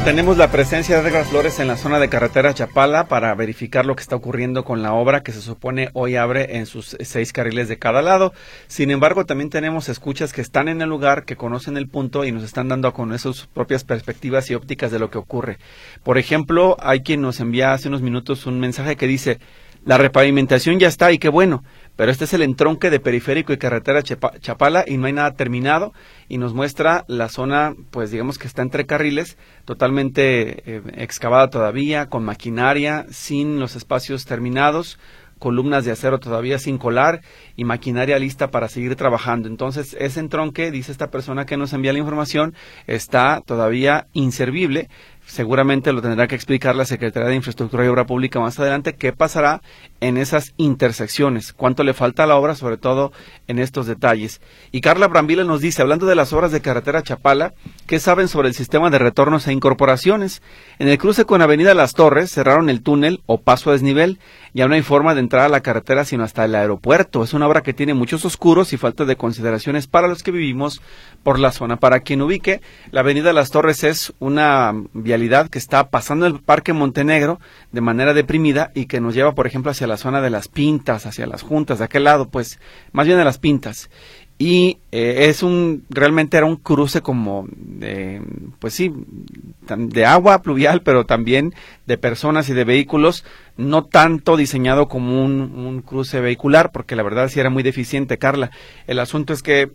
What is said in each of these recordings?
Tenemos la presencia de Edgar Flores en la zona de carretera Chapala para verificar lo que está ocurriendo con la obra que se supone hoy abre en sus 6 carriles de cada lado. Sin embargo, también tenemos escuchas que están en el lugar, que conocen el punto y nos están dando a conocer sus propias perspectivas y ópticas de lo que ocurre. Por ejemplo, hay quien nos envía hace unos minutos un mensaje que dice: la repavimentación ya está y qué bueno, pero este es el entronque de Periférico y carretera Chapala y no hay nada terminado, y nos muestra la zona, pues digamos que está entre carriles, totalmente excavada todavía, con maquinaria, sin los espacios terminados, columnas de acero todavía sin colar y maquinaria lista para seguir trabajando. Entonces, ese entronque, dice esta persona que nos envía la información, está todavía inservible. Seguramente lo tendrá que explicar la Secretaría de Infraestructura y Obra Pública más adelante, qué pasará en esas intersecciones, cuánto le falta a la obra, sobre todo en estos detalles. Y Carla Brambila nos dice, hablando de las obras de carretera Chapala, ¿qué saben sobre el sistema de retornos e incorporaciones? En el cruce con Avenida Las Torres cerraron el túnel o paso a desnivel, ya no hay forma de entrar a la carretera sino hasta el aeropuerto. Es una obra que tiene muchos oscuros y falta de consideraciones para los que vivimos por la zona. Para quien ubique, la Avenida Las Torres es una vialidad que está pasando el Parque Montenegro de manera deprimida y que nos lleva, por ejemplo, hacia la zona de Las Pintas, hacia Las Juntas, de aquel lado, pues, más bien de Las Pintas. Y realmente era un cruce como pues sí, de agua pluvial, pero también de personas y de vehículos, no tanto diseñado como un cruce vehicular, porque la verdad sí era muy deficiente, Carla. El asunto es que,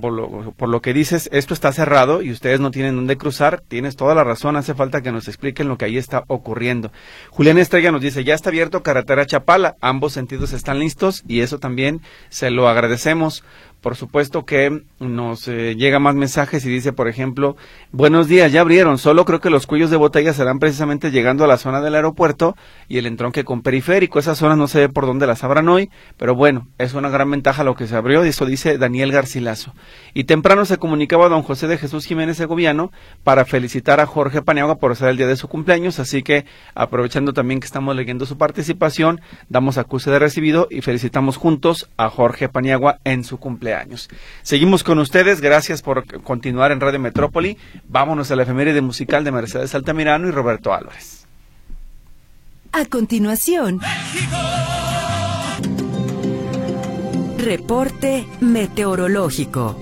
por lo que dices, esto está cerrado y ustedes no tienen dónde cruzar. Tienes toda la razón, hace falta que nos expliquen lo que ahí está ocurriendo. Julián Estrella nos dice, ya está abierto carretera Chapala, ambos sentidos están listos y eso también se lo agradecemos. Por supuesto que nos llega más mensajes y dice, por ejemplo, buenos días, ya abrieron, solo creo que los cuellos de botella serán precisamente llegando a la zona del aeropuerto y el entronque con Periférico. Esas zonas no sé por dónde las abran hoy, pero bueno, es una gran ventaja lo que se abrió, y eso dice Daniel Garcilaso. Y temprano se comunicaba don José de Jesús Jiménez Segoviano para felicitar a Jorge Paniagua por ser el día de su cumpleaños, así que aprovechando también que estamos leyendo su participación, damos acuse de recibido y felicitamos juntos a Jorge Paniagua en su cumpleaños. Seguimos con ustedes, gracias por continuar en Radio Metrópoli. Vámonos a la efeméride musical de Mercedes Altamirano y Roberto Álvarez. A continuación, reporte meteorológico.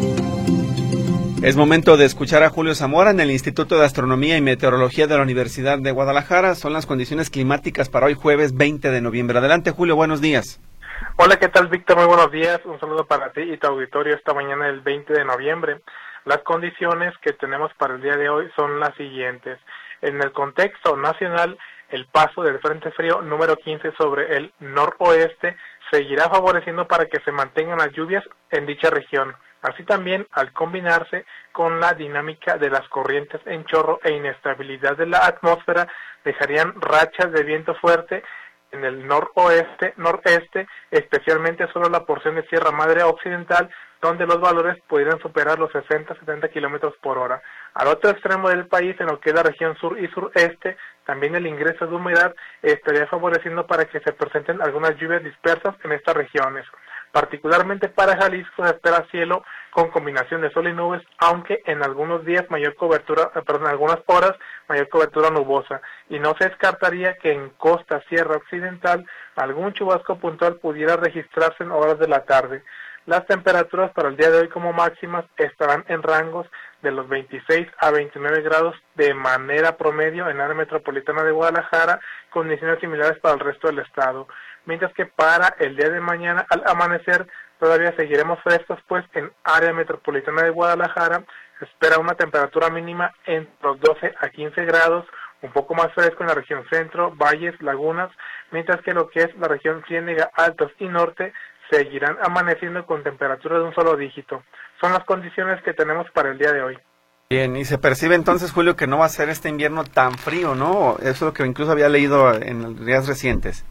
Es momento de escuchar a Julio Zamora en el Instituto de Astronomía y Meteorología de la Universidad de Guadalajara. Son las condiciones climáticas para hoy jueves 20 de noviembre. Adelante, Julio, buenos días. Hola, ¿qué tal, Víctor? Muy buenos días. Un saludo para ti y tu auditorio esta mañana del 20 de noviembre. Las condiciones que tenemos para el día de hoy son las siguientes. En el contexto nacional, el paso del Frente Frío número 15 sobre el noroeste seguirá favoreciendo para que se mantengan las lluvias en dicha región. Así también, al combinarse con la dinámica de las corrientes en chorro e inestabilidad de la atmósfera, dejarían rachas de viento fuerte en el noroeste, noreste, especialmente solo la porción de Sierra Madre Occidental, donde los valores podrían superar los 60-70 kilómetros por hora. Al otro extremo del país, en lo que es la región sur y sureste, también el ingreso de humedad estaría favoreciendo para que se presenten algunas lluvias dispersas en estas regiones. Particularmente para Jalisco se espera cielo con combinación de sol y nubes, aunque en algunos días en algunas horas mayor cobertura nubosa, y no se descartaría que en costa sierra occidental algún chubasco puntual pudiera registrarse en horas de la tarde. Las temperaturas para el día de hoy como máximas estarán en rangos de los 26 a 29 grados de manera promedio en la área metropolitana de Guadalajara, condiciones similares para el resto del estado. Mientras que para el día de mañana al amanecer todavía seguiremos frescos, pues en área metropolitana de Guadalajara se espera una temperatura mínima entre los 12 a 15 grados, un poco más fresco en la región centro, valles, lagunas, mientras que lo que es la región Ciénega, Altos y Norte seguirán amaneciendo con temperaturas de un solo dígito. Son las condiciones que tenemos para el día de hoy. Bien, y se percibe entonces, Julio, que no va a ser este invierno tan frío, ¿no? Eso es lo que incluso había leído en días recientes.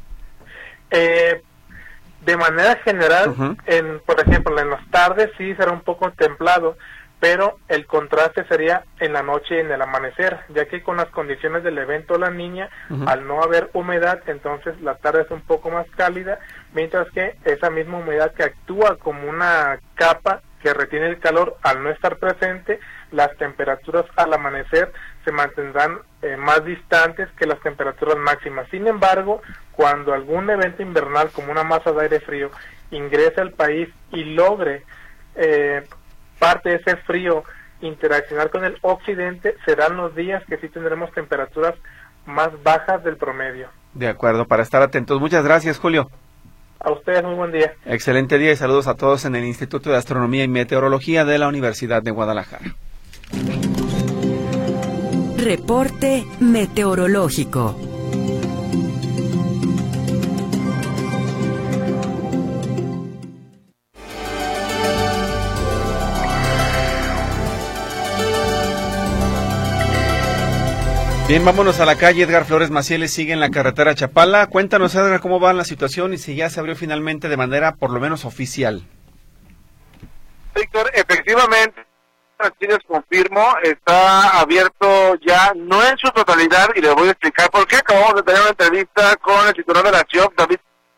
De manera general, por ejemplo, en las tardes sí será un poco templado, pero el contraste sería en la noche y en el amanecer, ya que con las condiciones del evento La Niña, al no haber humedad, entonces la tarde es un poco más cálida, mientras que esa misma humedad que actúa como una capa que retiene el calor, al no estar presente, las temperaturas al amanecer se mantendrán más distantes que las temperaturas máximas. Sin embargo, cuando algún evento invernal como una masa de aire frío ingrese al país y logre parte de ese frío interaccionar con el occidente, serán los días que sí tendremos temperaturas más bajas del promedio. De acuerdo, para estar atentos. Muchas gracias, Julio. A ustedes, muy buen día. Excelente día y saludos a todos en el Instituto de Astronomía y Meteorología de la Universidad de Guadalajara. Reporte meteorológico. Bien, vámonos a la calle. Edgar Flores Maciel sigue en la carretera Chapala. Cuéntanos, Edgar, cómo va la situación y si ya se abrió finalmente de manera por lo menos oficial. Víctor, efectivamente, así les confirmo, está abierto ya, no en su totalidad, y les voy a explicar por qué. Acabamos de tener una entrevista con el titular de la CIOP, David.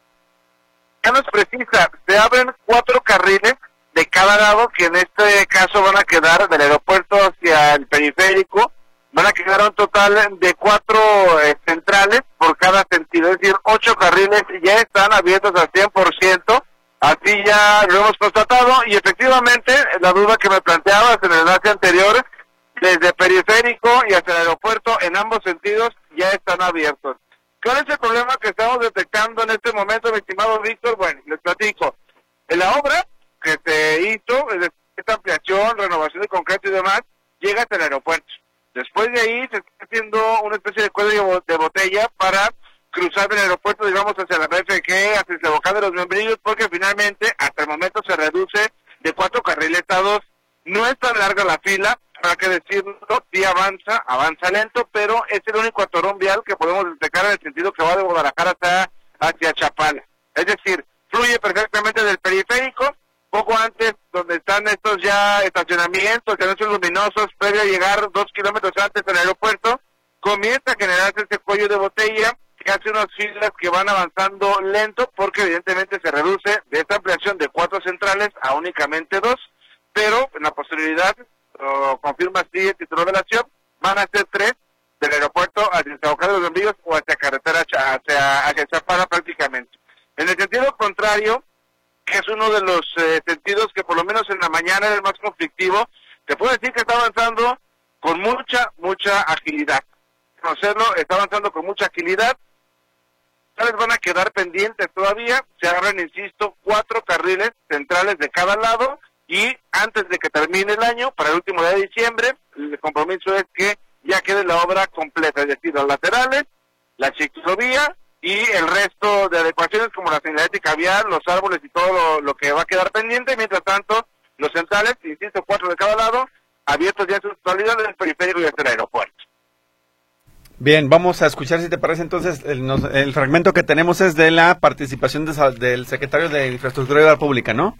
Ya nos precisa, se abren 4 carriles de cada lado, que en este caso van a quedar del aeropuerto hacia el periférico. Van a quedar un total de 4 centrales por cada sentido, es decir, 8 carriles ya están abiertos al 100%, así ya lo hemos constatado, y efectivamente la duda que me planteabas en el enlace anterior, desde periférico y hasta el aeropuerto, en ambos sentidos ya están abiertos. ¿Cuál es el problema que estamos detectando en este momento, mi estimado Víctor? Bueno, les platico. En la obra que se hizo, esta ampliación, renovación de concreto y demás, llega hasta el aeropuerto. Después de ahí se está haciendo una especie de cuello de botella para cruzar el aeropuerto, digamos, hacia la BFG, hacia el Boca de los Membrillos, porque finalmente, hasta el momento, se reduce de 4 carriles a 2. No es tan larga la fila, habrá que decirlo, sí avanza lento, pero es el único atorón vial que podemos detectar en el sentido que va de Guadalajara hacia Chapala. Es decir, fluye perfectamente del periférico, poco antes, donde están estos ya estacionamientos, anuncios luminosos, previo a llegar 2 kilómetros antes del aeropuerto, comienza a generarse este cuello de botella, que hace unas filas que van avanzando lento, porque evidentemente se reduce de esta ampliación de 4 centrales a únicamente 2, pero en la posibilidad, lo confirma así el titular de la CIOP, van a ser 3 del aeropuerto hacia San Juan de los Membrillos o hacia carretera hacia Chapala prácticamente. En el sentido contrario, que es uno de los sentidos que por lo menos en la mañana era el más conflictivo, te puedo decir que está avanzando con mucha agilidad. Conocerlo, está avanzando con mucha agilidad. ¿Cuáles van a quedar pendientes todavía? Se abren, insisto, 4 carriles centrales de cada lado, y antes de que termine el año, para el último día de diciembre, el compromiso es que ya quede la obra completa, es decir, los laterales, la ciclovía y el resto de adecuaciones como la señalética vial, los árboles y todo lo que va a quedar pendiente. Mientras tanto, los centrales, insisto, 4 de cada lado, abiertos ya en su totalidad del periférico y hasta el aeropuerto. Bien, vamos a escuchar, si te parece, entonces, el fragmento que tenemos es de la participación del secretario de Infraestructura y Obra Pública, ¿no?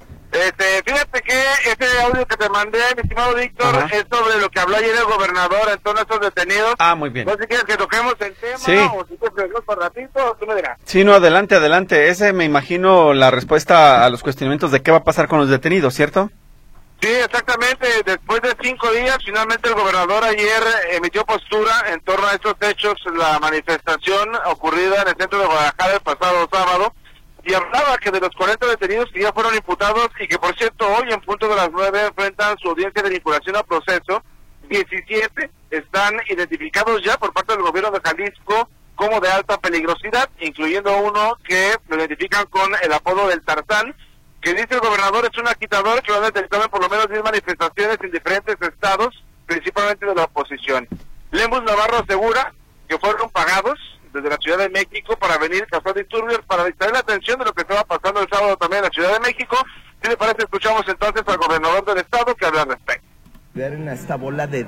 Fíjate que ese audio que te mandé, mi estimado Víctor, es sobre lo que habló ayer el gobernador en torno a estos detenidos. Ah, muy bien. No sé si quieres que toquemos el tema, sí, o si quieres que por ratito, tú me dirás. Sí, no, adelante. Ese me imagino la respuesta a los cuestionamientos de qué va a pasar con los detenidos, ¿cierto? Sí, exactamente. Después de 5 días, finalmente el gobernador ayer emitió postura en torno a estos hechos, la manifestación ocurrida en el centro de Guadalajara el pasado sábado, y hablaba que de los 40 detenidos que ya fueron imputados y que, por cierto, hoy en punto de las 9 enfrentan su audiencia de vinculación a proceso, 17 están identificados ya por parte del gobierno de Jalisco como de alta peligrosidad, incluyendo uno que lo identifican con el apodo del Tarzán, que dice el gobernador es un agitador que lo ha detectado en por lo menos 10 manifestaciones en diferentes estados, principalmente de la oposición. Lemus Navarro asegura que fueron pagados desde la Ciudad de México para venir a causar disturbios, para distraer la atención de lo que estaba pasando el sábado también en la Ciudad de México. Si le parece, escuchamos entonces al gobernador del estado que habla al respecto. Ver a esta bola de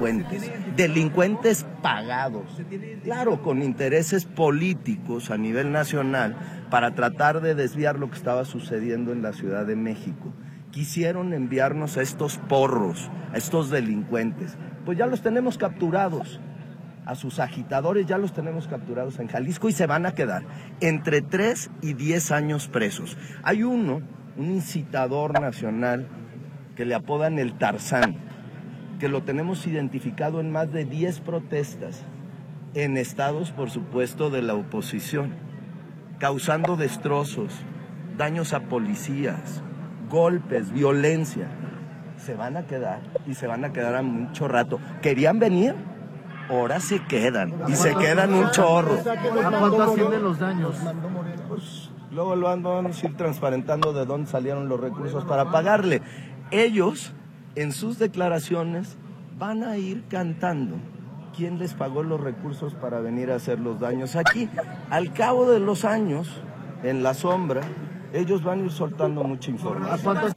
delincuentes pagados, claro, con intereses políticos a nivel nacional para tratar de desviar lo que estaba sucediendo en la Ciudad de México. Quisieron enviarnos a estos porros, a estos delincuentes, pues ya los tenemos capturados. A sus agitadores ya los tenemos capturados en Jalisco y se van a quedar entre 3 y 10 años presos. Hay un incitador nacional que le apodan el Tarzán, que lo tenemos identificado en más de 10 protestas, en estados, por supuesto, de la oposición, causando destrozos, daños a policías, golpes, violencia. Se van a quedar, y se van a quedar a mucho rato. ¿Querían venir? Ahora se quedan, y se quedan un chorro. ¿A cuánto ascienden los daños? Pues, luego lo vamos a ir transparentando de dónde salieron los recursos para pagarle. Ellos, en sus declaraciones, van a ir cantando quién les pagó los recursos para venir a hacer los daños aquí. Al cabo de los años, en la sombra, ellos van a ir soltando mucha información.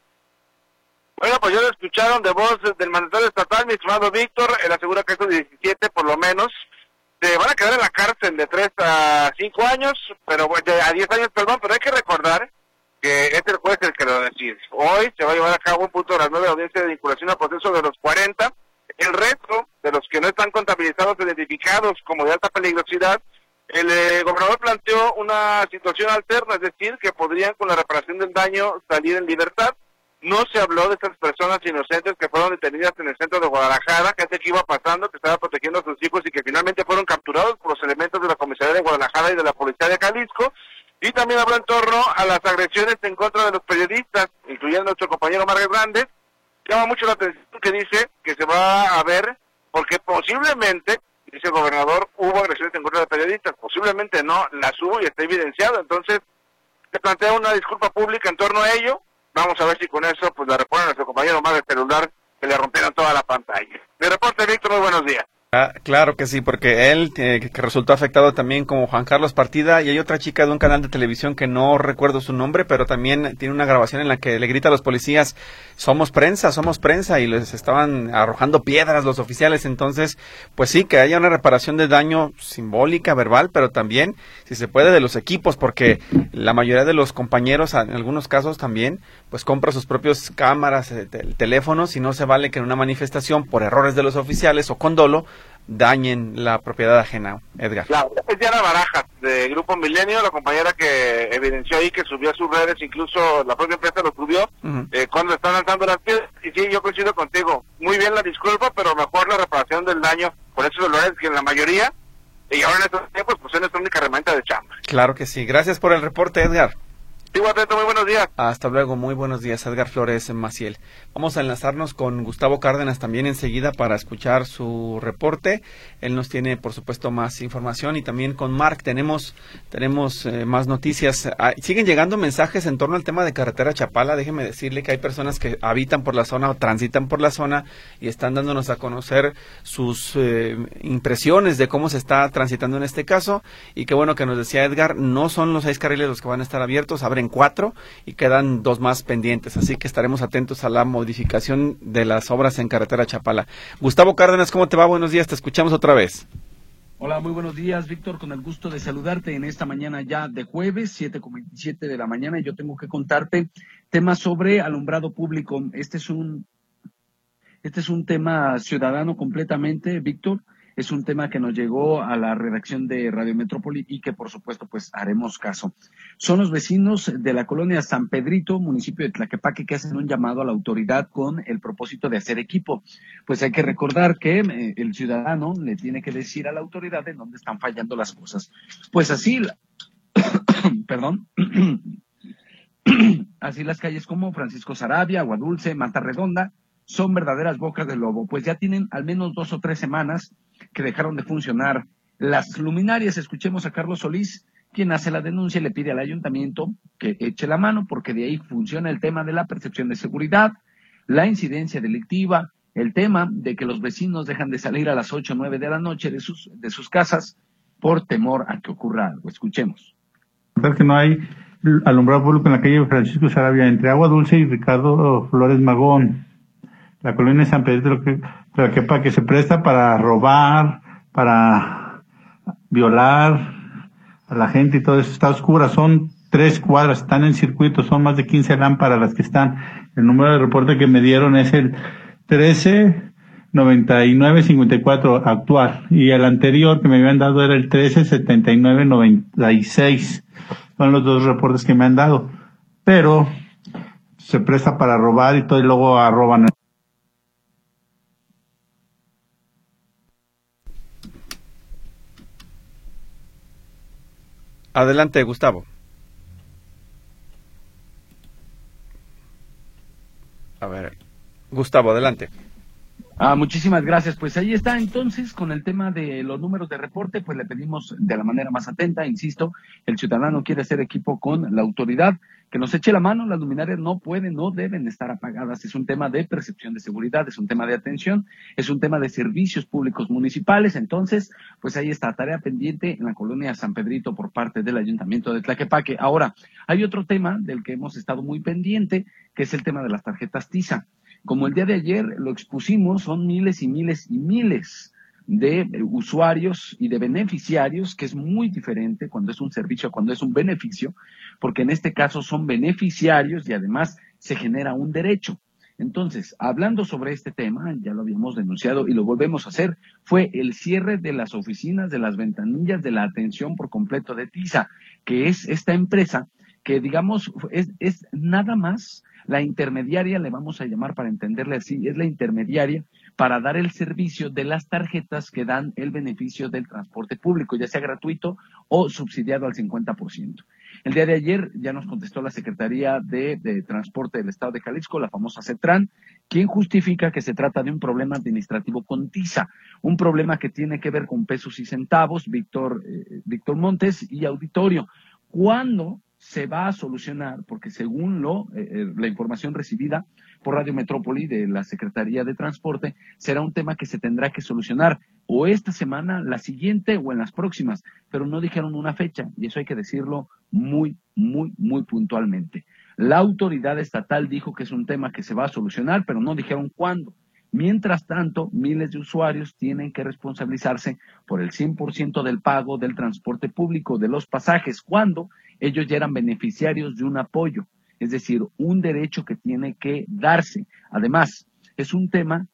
Bueno, pues ya lo escucharon de voz del mandatario estatal, mi estimado Víctor. Él asegura que estos 17 por lo menos se van a quedar en la cárcel de 3 a 5 años, pero a 10 años, perdón, pero hay que recordar que es el juez el que lo decide. Hoy se va a llevar a cabo un punto de las 9 de audiencia de vinculación a proceso de los 40. El resto de los que no están contabilizados, identificados como de alta peligrosidad, el gobernador planteó una situación alterna, es decir, que podrían con la reparación del daño salir en libertad. No se habló de estas personas inocentes que fueron detenidas en el centro de Guadalajara, gente que iba pasando, que estaba protegiendo a sus hijos y que finalmente fueron capturados por los elementos de la comisaría de Guadalajara y de la policía de Jalisco. Y también habló en torno a las agresiones en contra de los periodistas, incluyendo a nuestro compañero Marc Hernández. Llama mucho la atención que dice que se va a ver, porque posiblemente, dice el gobernador, hubo agresiones en contra de periodistas, posiblemente no, las hubo y está evidenciado. Entonces, se plantea una disculpa pública en torno a ello. Vamos a ver si con eso pues la repone a nuestro compañero más del celular que le rompieron toda la pantalla. Mi reporte, Víctor, muy buenos días. Claro que sí, porque él que resultó afectado también como Juan Carlos Partida, y hay otra chica de un canal de televisión que no recuerdo su nombre, pero también tiene una grabación en la que le grita a los policías, somos prensa, y les estaban arrojando piedras los oficiales. Entonces, pues sí, que haya una reparación de daño simbólica, verbal, pero también, si se puede, de los equipos, porque la mayoría de los compañeros, en algunos casos también, pues compra sus propios cámaras, teléfonos, y no se vale que en una manifestación, por errores de los oficiales o con dolo, dañen la propiedad ajena. Edgar. Claro, es Diana Barajas, de Grupo Milenio, la compañera que evidenció ahí, que subió a sus redes, incluso la propia empresa lo subió, cuando están lanzando las piedras. Y sí, yo coincido contigo, muy bien la disculpa, pero mejor la reparación del daño por esos dolores que en la mayoría, y ahora en estos tiempos, pues es nuestra única herramienta de chamba. Claro que sí. Gracias por el reporte, Edgar. Sigo atento, muy buenos días. Hasta luego, muy buenos días, Edgar Flores Maciel. Vamos a enlazarnos con Gustavo Cárdenas también enseguida para escuchar su reporte. Él nos tiene, por supuesto, más información, y también con Marc tenemos más noticias. Siguen llegando mensajes en torno al tema de carretera Chapala. Déjeme decirle que hay personas que habitan por la zona o transitan por la zona y están dándonos a conocer sus impresiones de cómo se está transitando en este caso. Y qué bueno que nos decía Edgar, no son los 6 carriles los que van a estar abiertos, abren 4 y quedan 2 más pendientes, así que estaremos atentos a la modificación de las obras en carretera Chapala. Gustavo Cárdenas, ¿cómo te va? Buenos días, te escuchamos otra vez. Hola, muy buenos días, Víctor, con el gusto de saludarte en esta mañana ya de jueves, 7:27 de la mañana, y yo tengo que contarte temas sobre alumbrado público. Este es un tema ciudadano completamente, Víctor. Es un tema que nos llegó a la redacción de Radio Metrópoli y que, por supuesto, pues haremos caso. Son los vecinos de la colonia San Pedrito, municipio de Tlaquepaque, que hacen un llamado a la autoridad con el propósito de hacer equipo. Pues hay que recordar que el ciudadano le tiene que decir a la autoridad en dónde están fallando las cosas. Pues así, perdón, así las calles como Francisco Sarabia, Agua Dulce, Mata Redonda, son verdaderas bocas de lobo, pues ya tienen al menos 2 o 3 semanas que dejaron de funcionar las luminarias. Escuchemos a Carlos Solís, quien hace la denuncia y le pide al ayuntamiento que eche la mano, porque de ahí funciona el tema de la percepción de seguridad, la incidencia delictiva, el tema de que los vecinos dejan de salir a las 8 o 9 de la noche de sus casas por temor a que ocurra algo. Escuchemos. Que no hay alumbrado público en la calle Francisco Sarabia, entre Agua Dulce y Ricardo Flores Magón. La colonia San Pedro, que se presta para robar, para violar a la gente y todo eso. Está oscura, son 3 cuadras, están en circuito, son más de 15 lámparas las que están. El número de reporte que me dieron es el 139954 actual, y el anterior que me habían dado era el 137996. Son los 2 reportes que me han dado. Pero se presta para robar y todo, y luego roban. Adelante, Gustavo. A ver, Gustavo, adelante. Muchísimas gracias. Pues ahí está entonces con el tema de los números de reporte, pues le pedimos de la manera más atenta, insisto, el ciudadano quiere hacer equipo con la autoridad, que nos eche la mano, las luminarias no pueden, no deben estar apagadas, es un tema de percepción de seguridad, es un tema de atención, es un tema de servicios públicos municipales, entonces, pues ahí está, tarea pendiente en la colonia San Pedrito por parte del Ayuntamiento de Tlaquepaque. Ahora, hay otro tema del que hemos estado muy pendiente, que es el tema de las tarjetas Tiza. Como el día de ayer lo expusimos, son miles y miles y miles de usuarios y de beneficiarios, que es muy diferente cuando es un servicio, cuando es un beneficio, porque en este caso son beneficiarios y además se genera un derecho. Entonces, hablando sobre este tema, ya lo habíamos denunciado y lo volvemos a hacer, fue el cierre de las oficinas, de las ventanillas, de la atención por completo de Tiza, que es esta empresa que, digamos, es nada más la intermediaria, le vamos a llamar para entenderle así, es la intermediaria para dar el servicio de las tarjetas que dan el beneficio del transporte público, ya sea gratuito o subsidiado al 50%. El día de ayer ya nos contestó la Secretaría de Transporte del Estado de Jalisco, la famosa CETRAN, quien justifica que se trata de un problema administrativo con Tiza, un problema que tiene que ver con pesos y centavos, Víctor Montes y auditorio. ¿Cuándo se va a solucionar? Porque según la información recibida por Radio Metrópoli de la Secretaría de Transporte, será un tema que se tendrá que solucionar o esta semana, la siguiente o en las próximas, pero no dijeron una fecha y eso hay que decirlo muy, muy, muy puntualmente. La autoridad estatal dijo que es un tema que se va a solucionar, pero no dijeron cuándo. Mientras tanto, miles de usuarios tienen que responsabilizarse por el 100% del pago del transporte público, de los pasajes, cuando ellos ya eran beneficiarios de un apoyo, es decir, un derecho que tiene que darse. Además, es un tema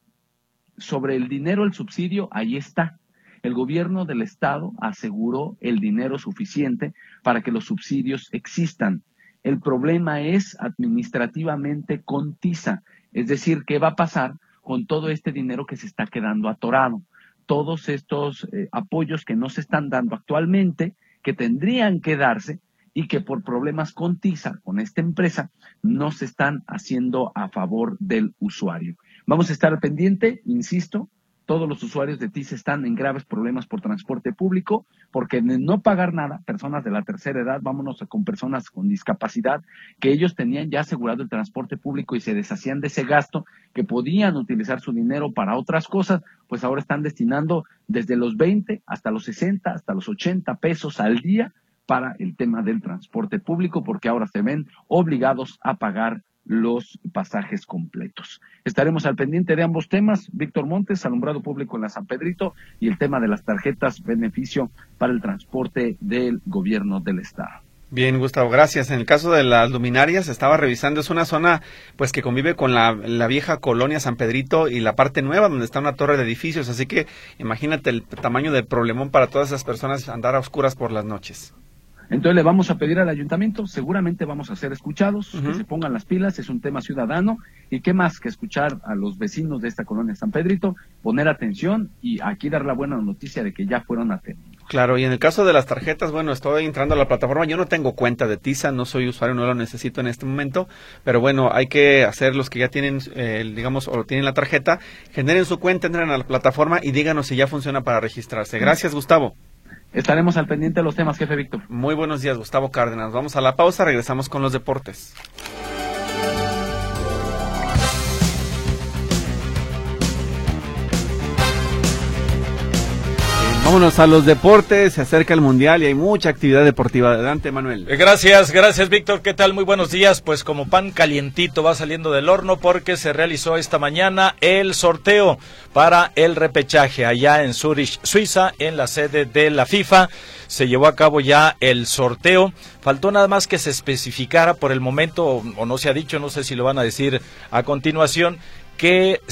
sobre el dinero, el subsidio, ahí está. El gobierno del estado aseguró el dinero suficiente para que los subsidios existan. El problema es administrativamente con Tiza, es decir, ¿qué va a pasar con todo este dinero que se está quedando atorado? Todos estos apoyos que no se están dando actualmente, que tendrían que darse y que por problemas con Tiza, con esta empresa, no se están haciendo a favor del usuario. Vamos a estar al pendiente, insisto, todos los usuarios de Tiza están en graves problemas por transporte público, porque de no pagar nada, personas de la tercera edad, vámonos con personas con discapacidad, que ellos tenían ya asegurado el transporte público y se deshacían de ese gasto, que podían utilizar su dinero para otras cosas, pues ahora están destinando desde los 20 hasta los 60, hasta los 80 pesos al día para el tema del transporte público, porque ahora se ven obligados a pagar los pasajes completos. Estaremos al pendiente de ambos temas, Víctor Montes, alumbrado público en la San Pedrito, y el tema de las tarjetas beneficio para el transporte del gobierno del estado. Bien, Gustavo, gracias. En el caso de las luminarias, estaba revisando, es una zona pues que convive con la vieja colonia San Pedrito y la parte nueva donde está una torre de edificios, así que imagínate el tamaño del problemón para todas esas personas andar a oscuras por las noches. Entonces le vamos a pedir al ayuntamiento, seguramente vamos a ser escuchados, que se pongan las pilas, es un tema ciudadano, y qué más que escuchar a los vecinos de esta colonia San Pedrito, poner atención y aquí dar la buena noticia de que ya fueron atendidos. Claro, y en el caso de las tarjetas, bueno, estoy entrando a la plataforma, yo no tengo cuenta de Tiza, no soy usuario, no lo necesito en este momento, pero bueno, hay que hacer los que ya tienen, digamos, o tienen la tarjeta, generen su cuenta, entren a la plataforma y díganos si ya funciona para registrarse. Gracias, Gustavo. Estaremos al pendiente de los temas, jefe Víctor. Muy buenos días, Gustavo Cárdenas. Vamos a la pausa, regresamos con los deportes. Vámonos a los deportes, se acerca el Mundial y hay mucha actividad deportiva. Adelante, Manuel. Gracias, Víctor. ¿Qué tal? Muy buenos días. Pues como pan calientito va saliendo del horno porque se realizó esta mañana el sorteo para el repechaje allá en Zurich, Suiza, en la sede de la FIFA. Se llevó a cabo ya el sorteo. Faltó nada más que se especificara por el momento, o no se ha dicho, no sé si lo van a decir a continuación, qué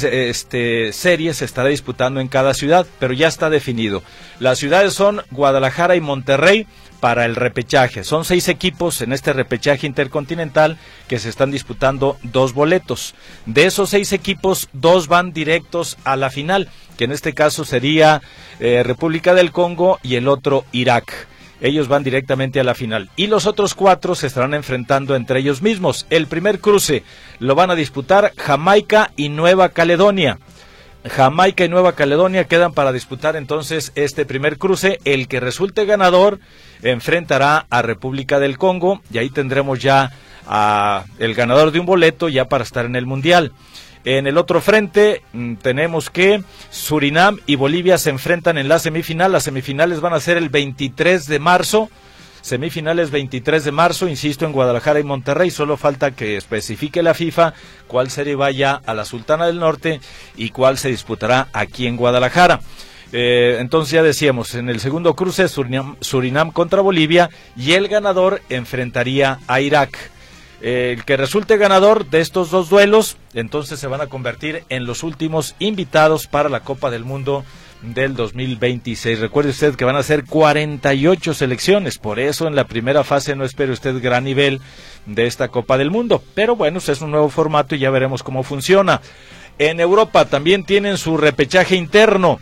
serie se estará disputando en cada ciudad, pero ya está definido. Las ciudades son Guadalajara y Monterrey para el repechaje. Son 6 equipos en este repechaje intercontinental que se están disputando 2 boletos. De esos 6 equipos, 2 van directos a la final, que en este caso sería República del Congo y el otro Irak. Ellos van directamente a la final. Y los otros 4 se estarán enfrentando entre ellos mismos. El primer cruce lo van a disputar Jamaica y Nueva Caledonia. Jamaica y Nueva Caledonia quedan para disputar entonces este primer cruce. El que resulte ganador enfrentará a República del Congo y ahí tendremos ya a el ganador de un boleto ya para estar en el Mundial. En el otro frente tenemos que Surinam y Bolivia se enfrentan en la semifinal. Las semifinales van a ser el 23 de marzo. Semifinales 23 de marzo, insisto, en Guadalajara y Monterrey. Solo falta que especifique la FIFA cuál serie vaya a la Sultana del Norte y cuál se disputará aquí en Guadalajara. Entonces ya decíamos, en el segundo cruce Surinam contra Bolivia y el ganador enfrentaría a Irak. El que resulte ganador de estos 2 duelos, entonces se van a convertir en los últimos invitados para la Copa del Mundo del 2026. Recuerde usted que van a ser 48 selecciones, por eso en la primera fase no espere usted gran nivel de esta Copa del Mundo, pero bueno, es un nuevo formato y ya veremos cómo funciona. En Europa también tienen su repechaje interno.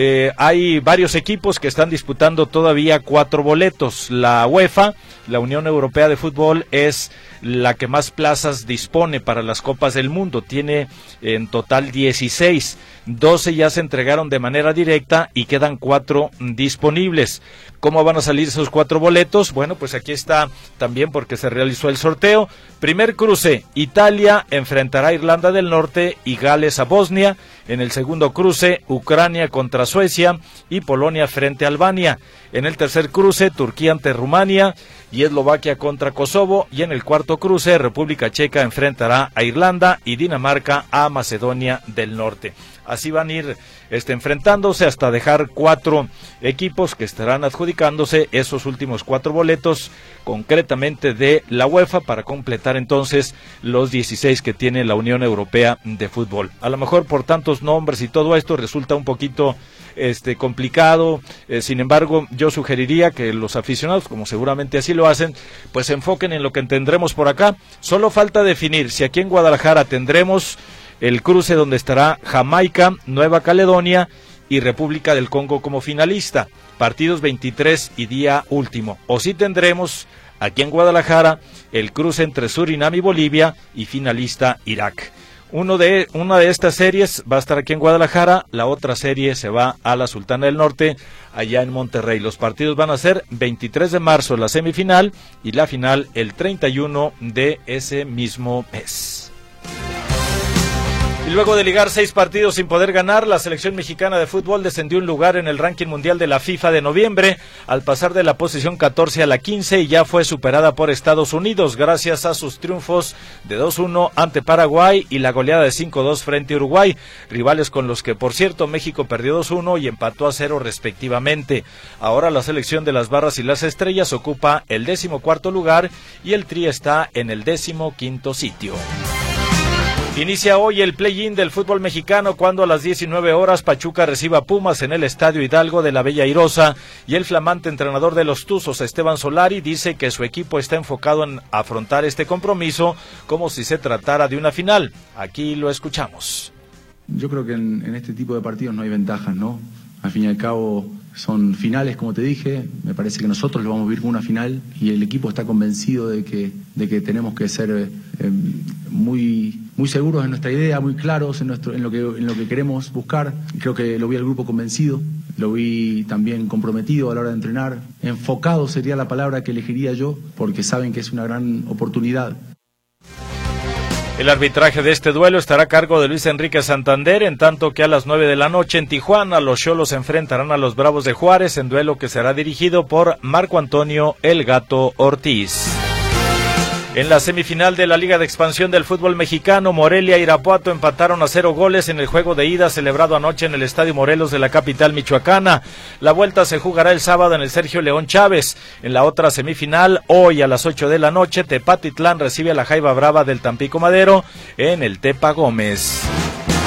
Hay varios equipos que están disputando todavía 4 boletos. La UEFA, la Unión Europea de Fútbol, es la que más plazas dispone para las Copas del Mundo. Tiene en total 16. 12 ya se entregaron de manera directa y quedan 4 disponibles. ¿Cómo van a salir esos 4 boletos? Bueno, pues aquí está también porque se realizó el sorteo. Primer cruce, Italia enfrentará a Irlanda del Norte y Gales a Bosnia. En el segundo cruce, Ucrania contra Suecia y Polonia frente a Albania. En el tercer cruce, Turquía ante Rumania y Eslovaquia contra Kosovo. Y en el cuarto cruce, República Checa enfrentará a Irlanda y Dinamarca a Macedonia del Norte. Así van a ir enfrentándose hasta dejar 4 equipos que estarán adjudicándose esos últimos 4 boletos, concretamente de la UEFA, para completar entonces los 16 que tiene la Unión Europea de Fútbol. A lo mejor por tantos nombres y todo esto resulta un poquito complicado, sin embargo yo sugeriría que los aficionados, como seguramente así lo hacen, pues se enfoquen en lo que tendremos por acá. Solo falta definir si aquí en Guadalajara tendremos el cruce donde estará Jamaica, Nueva Caledonia y República del Congo como finalista, partidos 23 y día último, o si tendremos aquí en Guadalajara el cruce entre Surinam y Bolivia y finalista Irak. Una de estas series va a estar aquí en Guadalajara, la otra serie se va a la Sultana del Norte, allá en Monterrey. Los partidos van a ser 23 de marzo la semifinal y la final el 31 de ese mismo mes. Y luego de ligar 6 partidos sin poder ganar, la selección mexicana de fútbol descendió un lugar en el ranking mundial de la FIFA de noviembre, al pasar de la posición 14 a la 15 y ya fue superada por Estados Unidos gracias a sus triunfos de 2-1 ante Paraguay y la goleada de 5-2 frente a Uruguay, rivales con los que por cierto México perdió 2-1 y empató a 0 respectivamente. Ahora la selección de las barras y las estrellas ocupa el 14º lugar y el Tri está en el 15º sitio. Inicia hoy el play-in del fútbol mexicano cuando a las 19 horas Pachuca reciba a Pumas en el Estadio Hidalgo de la Bella Airosa y el flamante entrenador de los Tuzos, Esteban Solari, dice que su equipo está enfocado en afrontar este compromiso como si se tratara de una final. Aquí lo escuchamos. Yo creo que en este tipo de partidos no hay ventajas, ¿no? Al fin y al cabo son finales, como te dije, me parece que nosotros lo vamos a vivir como una final y el equipo está convencido de que tenemos que ser muy seguros en nuestra idea, muy claros en lo que queremos buscar. Creo que lo vi al grupo convencido, lo vi también comprometido a la hora de entrenar, enfocado sería la palabra que elegiría yo, porque saben que es una gran oportunidad. El arbitraje de este duelo estará a cargo de Luis Enrique Santander, en tanto que a las 9 de la noche en Tijuana los Xolos enfrentarán a los Bravos de Juárez en duelo que será dirigido por Marco Antonio El Gato Ortiz. En la semifinal de la Liga de Expansión del Fútbol Mexicano, Morelia y Irapuato empataron a 0 goles en el juego de ida celebrado anoche en el Estadio Morelos de la capital michoacana. La vuelta se jugará el sábado en el Sergio León Chávez. En la otra semifinal, hoy a las 8 de la noche, Tepatitlán recibe a la Jaiba Brava del Tampico Madero en el Tepa Gómez.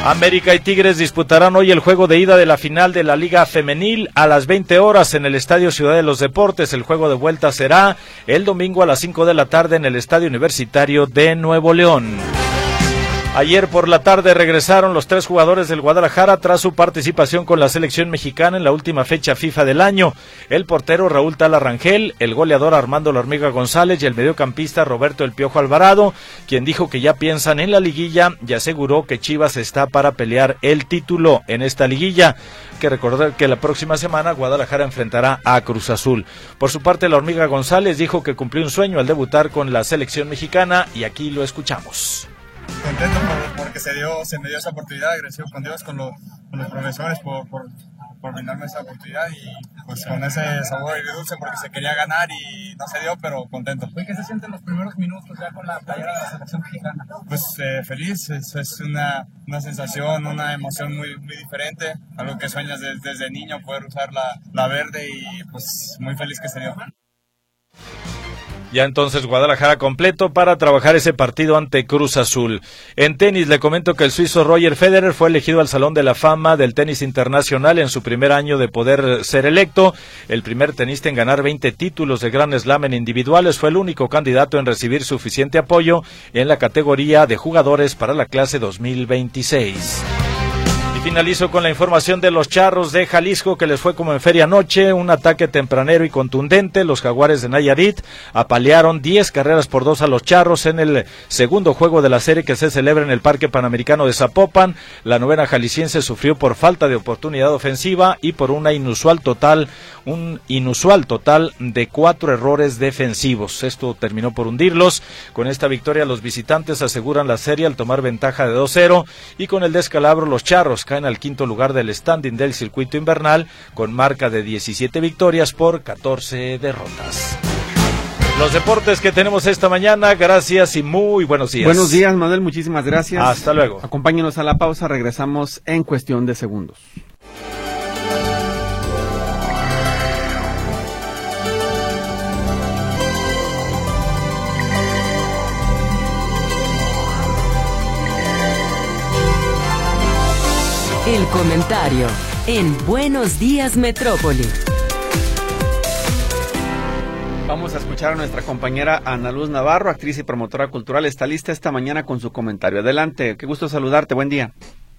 América y Tigres disputarán hoy el juego de ida de la final de la Liga Femenil a las 20 horas en el Estadio Ciudad de los Deportes. El juego de vuelta será el domingo a las 5 de la tarde en el Estadio Universitario de Nuevo León. Ayer por la tarde regresaron los 3 jugadores del Guadalajara tras su participación con la selección mexicana en la última fecha FIFA del año. El portero Raúl Tala Rangel, el goleador Armando La Hormiga González y el mediocampista Roberto El Piojo Alvarado, quien dijo que ya piensan en la liguilla y aseguró que Chivas está para pelear el título en esta liguilla. Que recordar que la próxima semana Guadalajara enfrentará a Cruz Azul. Por su parte, La Hormiga González dijo que cumplió un sueño al debutar con la selección mexicana y aquí lo escuchamos. Contento porque se me dio esa oportunidad, agradecido con Dios, con los profesores por brindarme esa oportunidad y pues con ese sabor agridulce porque se quería ganar y no se dio, pero contento. ¿Qué se siente en los primeros minutos ya con la playera de la selección mexicana? Pues feliz, es una sensación, una emoción muy diferente, algo que sueñas desde niño, poder usar la verde y pues muy feliz que se dio. Ya entonces Guadalajara completo para trabajar ese partido ante Cruz Azul. En tenis le comento que el suizo Roger Federer fue elegido al Salón de la Fama del Tenis Internacional en su primer año de poder ser electo. El primer tenista en ganar 20 títulos de Grand Slam en individuales, fue el único candidato en recibir suficiente apoyo en la categoría de jugadores para la clase 2026. Finalizo con la información de los Charros de Jalisco, que les fue como en feria anoche, un ataque tempranero y contundente. Los Jaguares de Nayarit apalearon 10-2 a los Charros en el segundo juego de la serie que se celebra en el Parque Panamericano de Zapopan. La novena jalisciense sufrió por falta de oportunidad ofensiva y por un inusual total de 4 errores defensivos. Esto terminó por hundirlos. Con esta victoria los visitantes aseguran la serie al tomar ventaja de 2-0 y con el descalabro los Charros caen al quinto lugar del standing del circuito invernal con marca de 17 victorias por 14 derrotas. Los deportes que tenemos esta mañana, gracias y muy buenos días. Buenos días, Manuel, muchísimas gracias. Hasta luego. Acompáñenos a la pausa, regresamos en cuestión de segundos. El comentario en Buenos Días Metrópoli. Vamos a escuchar a nuestra compañera Ana Luz Navarro, actriz y promotora cultural. Está lista esta mañana con su comentario. Adelante, qué gusto saludarte, buen día.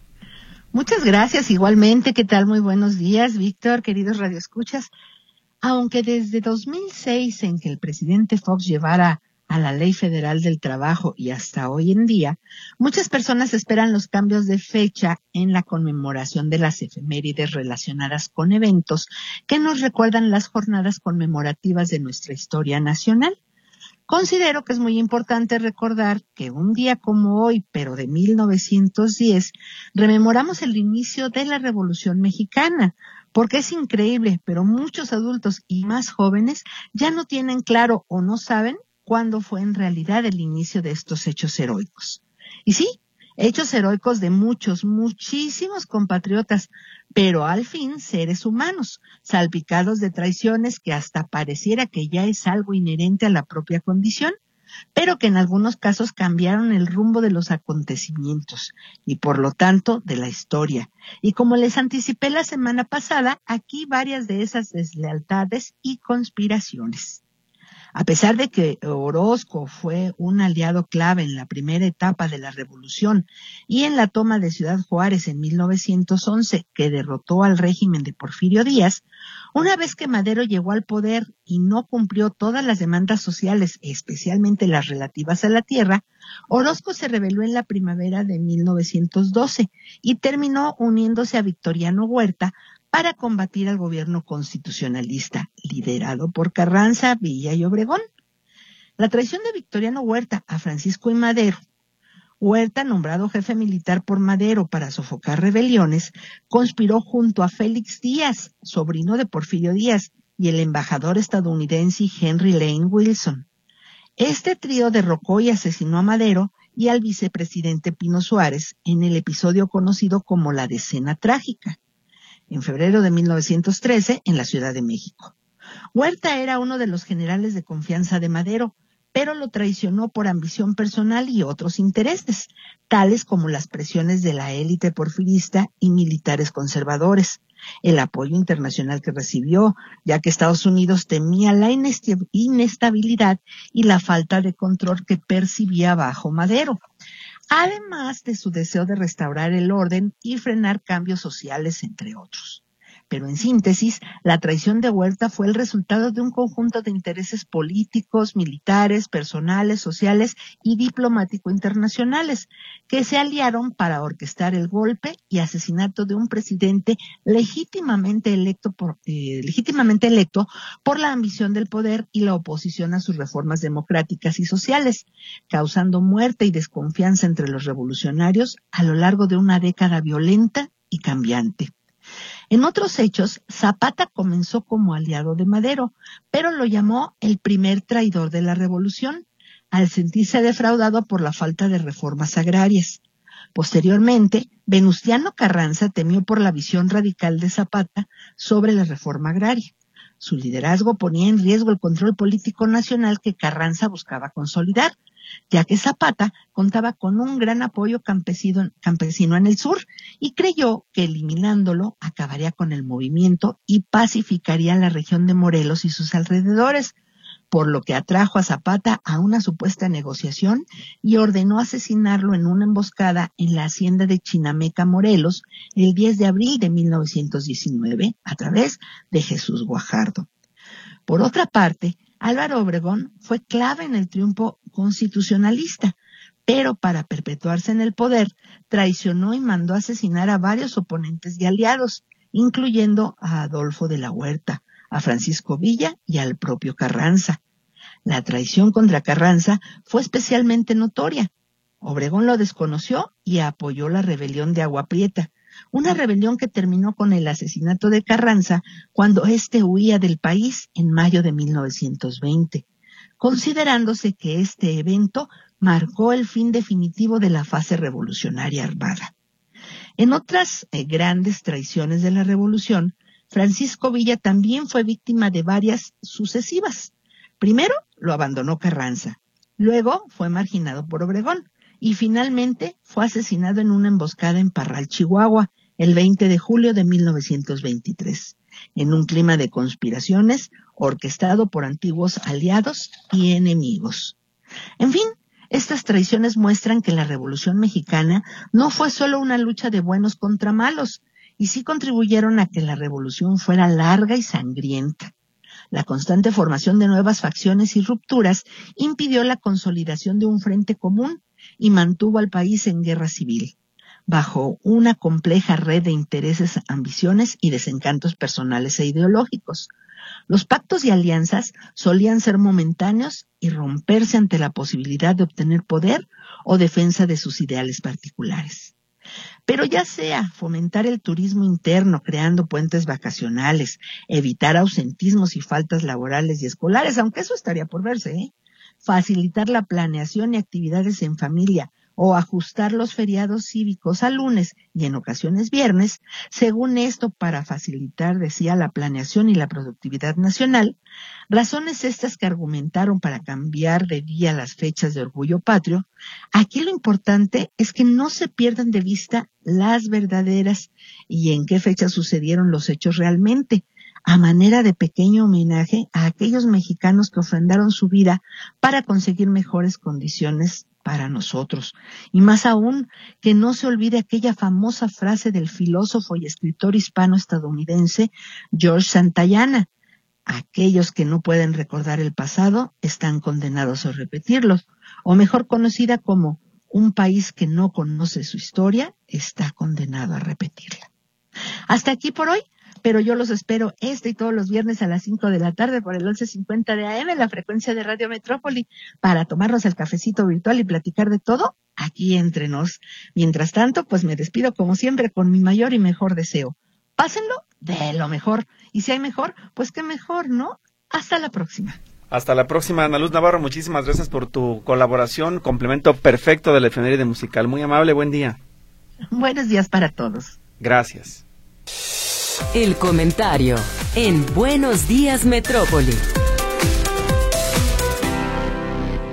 Muchas gracias, igualmente. ¿Qué tal? Muy buenos días, Víctor, queridos radioescuchas. Aunque desde 2006, en que el presidente Fox llevara a la Ley Federal del Trabajo y hasta hoy en día, muchas personas esperan los cambios de fecha en la conmemoración de las efemérides relacionadas con eventos que nos recuerdan las jornadas conmemorativas de nuestra historia nacional. Considero que es muy importante recordar que un día como hoy, pero de 1910, rememoramos el inicio de la Revolución Mexicana, porque es increíble, pero muchos adultos y más jóvenes ya no tienen claro o no saben cuándo fue en realidad el inicio de estos hechos heroicos. Y sí, hechos heroicos de muchísimos compatriotas, pero al fin seres humanos, salpicados de traiciones que hasta pareciera que ya es algo inherente a la propia condición, pero que en algunos casos cambiaron el rumbo de los acontecimientos y por lo tanto de la historia. Y como les anticipé la semana pasada, aquí varias de esas deslealtades y conspiraciones. A pesar de que Orozco fue un aliado clave en la primera etapa de la revolución y en la toma de Ciudad Juárez en 1911, que derrotó al régimen de Porfirio Díaz, una vez que Madero llegó al poder y no cumplió todas las demandas sociales, especialmente las relativas a la tierra, Orozco se rebeló en la primavera de 1912 y terminó uniéndose a Victoriano Huerta para combatir al gobierno constitucionalista, liderado por Carranza, Villa y Obregón. La traición de Victoriano Huerta a Francisco I. Madero, Huerta, nombrado jefe militar por Madero para sofocar rebeliones, conspiró junto a Félix Díaz, sobrino de Porfirio Díaz, y el embajador estadounidense Henry Lane Wilson. Este trío derrocó y asesinó a Madero y al vicepresidente Pino Suárez en el episodio conocido como la Decena Trágica, en febrero de 1913 en la Ciudad de México. Huerta era uno de los generales de confianza de Madero, pero lo traicionó por ambición personal y otros intereses, tales como las presiones de la élite porfirista y militares conservadores, el apoyo internacional que recibió, ya que Estados Unidos temía la inestabilidad y la falta de control que percibía bajo Madero, además de su deseo de restaurar el orden y frenar cambios sociales, entre otros. Pero en síntesis, la traición de Huerta fue el resultado de un conjunto de intereses políticos, militares, personales, sociales y diplomático-internacionales que se aliaron para orquestar el golpe y asesinato de un presidente legítimamente electo por la ambición del poder y la oposición a sus reformas democráticas y sociales, causando muerte y desconfianza entre los revolucionarios a lo largo de una década violenta y cambiante. En otros hechos, Zapata comenzó como aliado de Madero, pero lo llamó el primer traidor de la revolución, al sentirse defraudado por la falta de reformas agrarias. Posteriormente, Venustiano Carranza temió por la visión radical de Zapata sobre la reforma agraria. Su liderazgo ponía en riesgo el control político nacional que Carranza buscaba consolidar, ya que Zapata contaba con un gran apoyo campesino en el sur y creyó que eliminándolo acabaría con el movimiento y pacificaría la región de Morelos y sus alrededores, por lo que atrajo a Zapata a una supuesta negociación y ordenó asesinarlo en una emboscada en la hacienda de Chinameca, Morelos, el 10 de abril de 1919, a través de Jesús Guajardo. Por otra parte, Álvaro Obregón fue clave en el triunfo constitucionalista, pero para perpetuarse en el poder, traicionó y mandó asesinar a varios oponentes y aliados, incluyendo a Adolfo de la Huerta, a Francisco Villa y al propio Carranza. La traición contra Carranza fue especialmente notoria. Obregón lo desconoció y apoyó la rebelión de Agua Prieta, una rebelión que terminó con el asesinato de Carranza cuando éste huía del país en mayo de 1920, considerándose que este evento marcó el fin definitivo de la fase revolucionaria armada. En otras grandes traiciones de la revolución, Francisco Villa también fue víctima de varias sucesivas. Primero lo abandonó Carranza, luego fue marginado por Obregón, y finalmente fue asesinado en una emboscada en Parral, Chihuahua, el 20 de julio de 1923, en un clima de conspiraciones orquestado por antiguos aliados y enemigos. En fin, estas traiciones muestran que la Revolución Mexicana no fue solo una lucha de buenos contra malos, y sí contribuyeron a que la revolución fuera larga y sangrienta. La constante formación de nuevas facciones y rupturas impidió la consolidación de un frente común y mantuvo al país en guerra civil, bajo una compleja red de intereses, ambiciones y desencantos personales e ideológicos. Los pactos y alianzas solían ser momentáneos y romperse ante la posibilidad de obtener poder o defensa de sus ideales particulares. Pero ya sea fomentar el turismo interno creando puentes vacacionales, evitar ausentismos y faltas laborales y escolares, aunque eso estaría por verse, facilitar la planeación y actividades en familia o ajustar los feriados cívicos a lunes y en ocasiones viernes, según esto para facilitar, decía, la planeación y la productividad nacional, razones estas que argumentaron para cambiar de día las fechas de orgullo patrio. Aquí lo importante es que no se pierdan de vista las verdaderas y en qué fecha sucedieron los hechos realmente, a manera de pequeño homenaje a aquellos mexicanos que ofrendaron su vida para conseguir mejores condiciones para nosotros. Y más aún, que no se olvide aquella famosa frase del filósofo y escritor hispano-estadounidense George Santayana: aquellos que no pueden recordar el pasado están condenados a repetirlos, o mejor conocida como un país que no conoce su historia está condenado a repetirla. Hasta aquí por hoy. Pero yo los espero y todos los viernes a las 5 de la tarde por el 1150 de AM, la frecuencia de Radio Metrópoli, para tomarnos el cafecito virtual y platicar de todo aquí entre nos. Mientras tanto, pues me despido como siempre con mi mayor y mejor deseo. Pásenlo de lo mejor. Y si hay mejor, pues qué mejor, ¿no? Hasta la próxima. Hasta la próxima, Ana Luz Navarro. Muchísimas gracias por tu colaboración. Complemento perfecto del efeméride musical. Muy amable, buen día. Buenos días para todos. Gracias. El comentario en Buenos Días Metrópoli.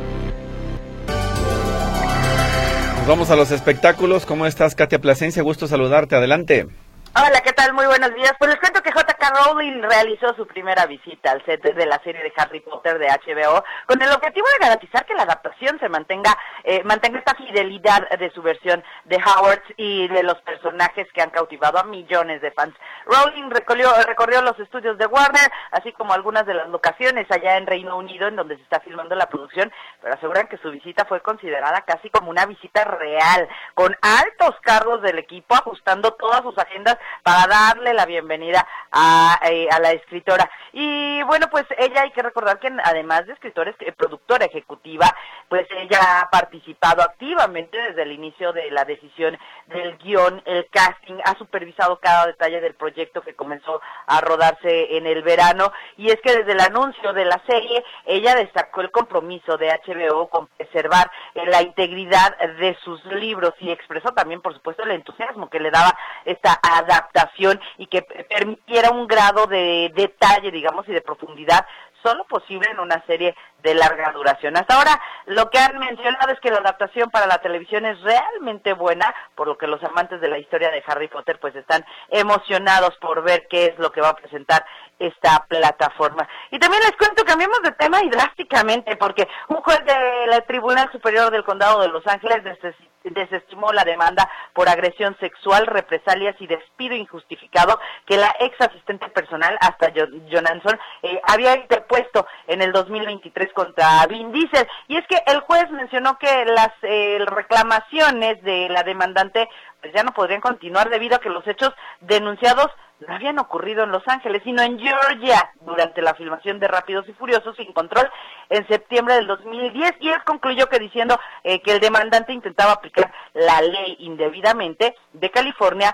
vamos a los espectáculos. ¿Cómo estás, Katia Plasencia? Gusto saludarte. Adelante. Hola, ¿qué tal? Muy buenos días. Pues les cuento que J.K. Rowling realizó su primera visita al set de la serie de Harry Potter de HBO con el objetivo de garantizar que la adaptación se mantenga esta fidelidad de su versión de Hogwarts y de los personajes que han cautivado a millones de fans. Rowling recorrió los estudios de Warner, así como algunas de las locaciones allá en Reino Unido en donde se está filmando la producción, pero aseguran que su visita fue considerada casi como una visita real, con altos cargos del equipo ajustando todas sus agendas para darle la bienvenida a la escritora. Y bueno, pues ella, hay que recordar que además de productora ejecutiva, pues ella ha participado activamente desde el inicio de la decisión del guión, el casting, ha supervisado cada detalle del proyecto que comenzó a rodarse en el verano, y es que desde el anuncio de la serie, ella destacó el compromiso de HBO con preservar la integridad de sus libros y expresó también, por supuesto, el entusiasmo que le daba esta adaptación y que permitiera un grado de detalle, digamos, y de profundidad solo posible en una serie de larga duración. Hasta ahora lo que han mencionado es que la adaptación para la televisión es realmente buena, por lo que los amantes de la historia de Harry Potter pues están emocionados por ver qué es lo que va a presentar esta plataforma. Y también les cuento, cambiemos de tema y drásticamente, porque un juez del Tribunal Superior del Condado de Los Ángeles desestimó la demanda por agresión sexual, represalias y despido injustificado que la ex asistente personal, hasta Johansson, había interpuesto en el 2023 contra Vin Diesel. Y es que el juez mencionó que las reclamaciones de la demandante pues ya no podrían continuar debido a que los hechos denunciados no habían ocurrido en Los Ángeles, sino en Georgia, durante la filmación de Rápidos y Furiosos sin control en septiembre del 2010, y él concluyó que diciendo que el demandante intentaba aplicar la ley indebidamente de California,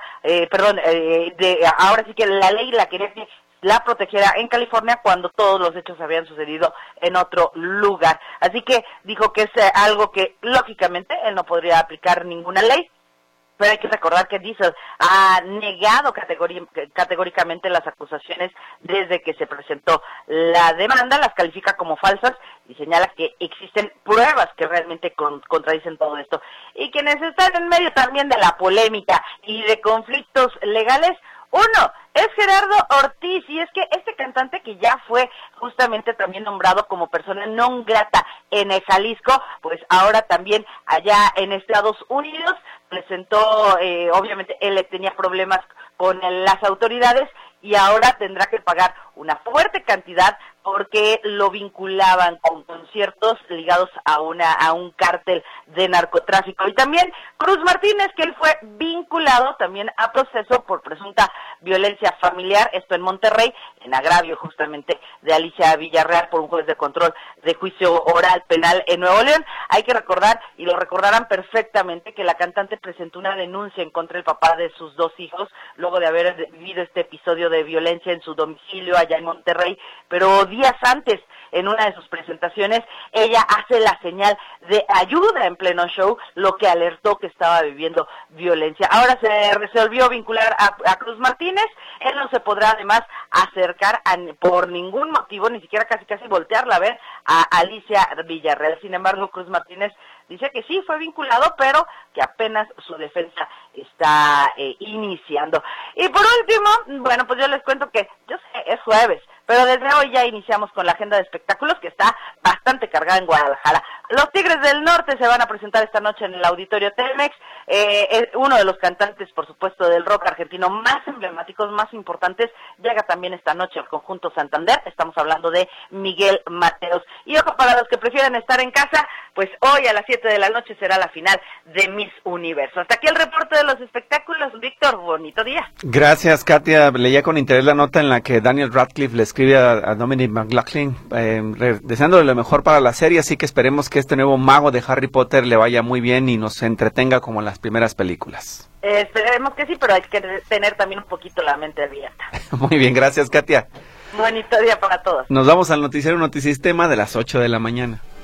ahora sí que la ley la quería que la protegiera en California cuando todos los hechos habían sucedido en otro lugar. Así que dijo que es algo que lógicamente él no podría aplicar ninguna ley. Pero hay que recordar que Diesel ha negado categóricamente las acusaciones desde que se presentó la demanda, las califica como falsas y señala que existen pruebas que realmente contradicen todo esto. Y quienes están en medio también de la polémica y de conflictos legales, uno es Gerardo Ortiz, y es que este cantante que ya fue justamente también nombrado como persona non grata en el Jalisco, pues ahora también allá en Estados Unidos presentó, obviamente él tenía problemas con las autoridades y ahora tendrá que pagar una fuerte cantidad porque lo vinculaban con conciertos ligados a un cártel de narcotráfico. Y también Cruz Martínez, que él fue vinculado también a proceso por presunta violencia familiar, esto en Monterrey, en agravio justamente de Alicia Villarreal por un juez de control de juicio oral penal en Nuevo León. Hay que recordar, y lo recordarán perfectamente, que la cantante presentó una denuncia en contra del papá de sus dos hijos, luego de haber vivido este episodio de violencia en su domicilio allá en Monterrey, pero días antes, en una de sus presentaciones, ella hace la señal de ayuda en pleno show, lo que alertó que estaba viviendo violencia. Ahora se resolvió vincular a Cruz Martínez. Él no se podrá además acercar por ningún motivo, ni siquiera casi voltearla a ver a Alicia Villarreal. Sin embargo, Cruz Martínez dice que sí fue vinculado, pero que apenas su defensa está iniciando. Y por último, bueno, pues yo les cuento que, yo sé, es jueves, pero desde hoy ya iniciamos con la agenda de espectáculos que está bastante cargada en Guadalajara. Los Tigres del Norte se van a presentar esta noche en el Auditorio Telmex. Es uno de los cantantes, por supuesto, del rock argentino más emblemáticos, más importantes. Llega también esta noche al conjunto Santander. Estamos hablando de Miguel Mateos. Y ojo, para los que prefieren estar en casa, pues hoy a las 7 de la noche será la final de Miss Universo. Hasta aquí el reporte de los espectáculos. Víctor, bonito día. Gracias, Katia. Leía con interés la nota en la que Daniel Radcliffe le escribe a Dominic McLaughlin deseándole lo mejor para la serie, así que esperemos que este nuevo mago de Harry Potter le vaya muy bien y nos entretenga como en las primeras películas. Esperemos que sí, pero hay que tener también un poquito la mente abierta. Muy bien, gracias, Katia. Bonito día para todos. Nos vamos al noticiero Notisistema de las 8 de la mañana.